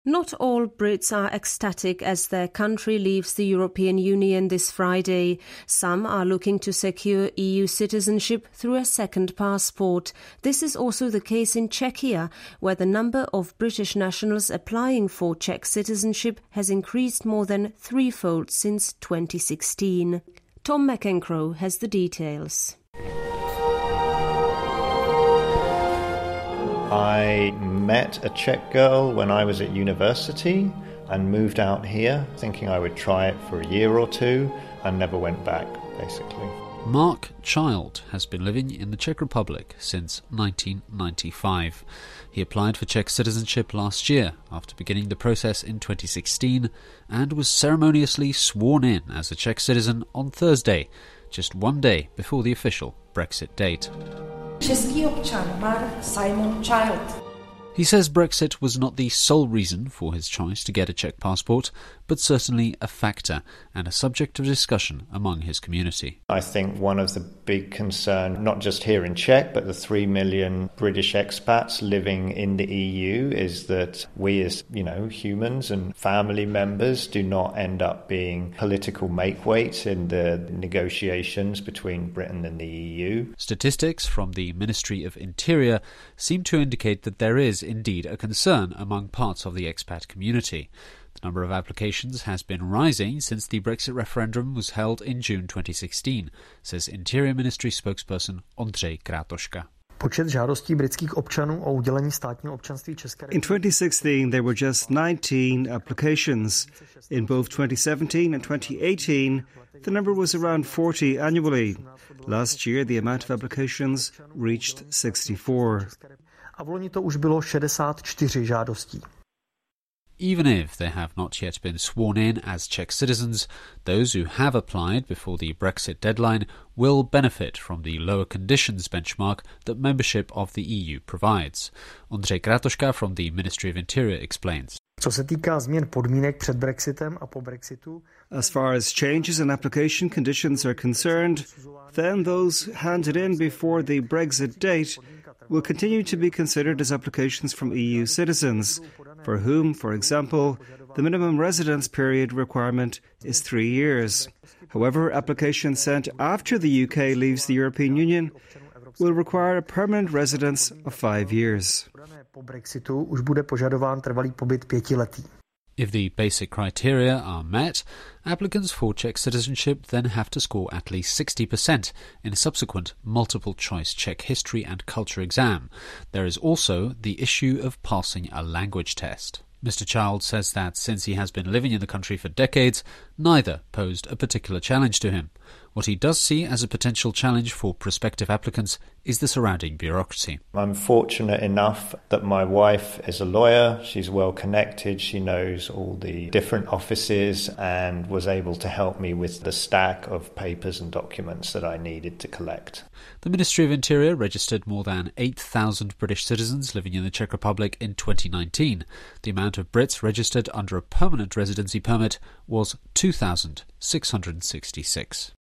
Not all Brits are ecstatic as their country leaves the European Union this Friday. Some are looking to secure EU citizenship through a second passport. This is also the case in Czechia, where the number of British nationals applying for Czech citizenship has increased more than threefold since 2016. Tom McEncroe has the details. I met a Czech girl when I was at university and moved out here thinking I would try it for a year or two and never went back, basically. Mark Child has been living in the Czech Republic since 1995. He applied for Czech citizenship last year after beginning the process in 2016 and was ceremoniously sworn in as a Czech citizen on Thursday, just one day before the official Brexit date. Český občan Mark Simon Child. He says Brexit was not the sole reason for his choice to get a Czech passport, but certainly a factor and a subject of discussion among his community. I think one of the big concerns, not just here in Czech, but the 3 million British expats living in the EU, is that we as, humans and family members do not end up being political makeweights in the negotiations between Britain and the EU. Statistics from the Ministry of Interior seem to indicate that there is indeed a concern among parts of the expat community. The number of applications has been rising since the Brexit referendum was held in June 2016, says Interior Ministry spokesperson Ondřej Kratoška. In 2016, there were just 19 applications. In both 2017 and 2018, the number was around 40 annually. Last year, the amount of applications reached 64. Even if they have not yet been sworn in as Czech citizens, those who have applied before the Brexit deadline will benefit from the lower conditions benchmark that membership of the EU provides. Ondřej Kratoška from the Ministry of Interior explains. As far as changes in application conditions are concerned, then those handed in before the Brexit date will continue to be considered as applications from EU citizens, for whom, for example, the minimum residence period requirement is 3 years. However, applications sent after the UK leaves the European Union will require a permanent residence of 5 years. If the basic criteria are met, applicants for Czech citizenship then have to score at least 60% in a subsequent multiple-choice Czech history and culture exam. There is also the issue of passing a language test. Mr. Child says that since he has been living in the country for decades, neither posed a particular challenge to him. What he does see as a potential challenge for prospective applicants is the surrounding bureaucracy. I'm fortunate enough that my wife is a lawyer. She's well connected. She knows all the different offices and was able to help me with the stack of papers and documents that I needed to collect. The Ministry of Interior registered more than 8,000 British citizens living in the Czech Republic in 2019. The amount of Brits registered under a permanent residency permit was 2,666.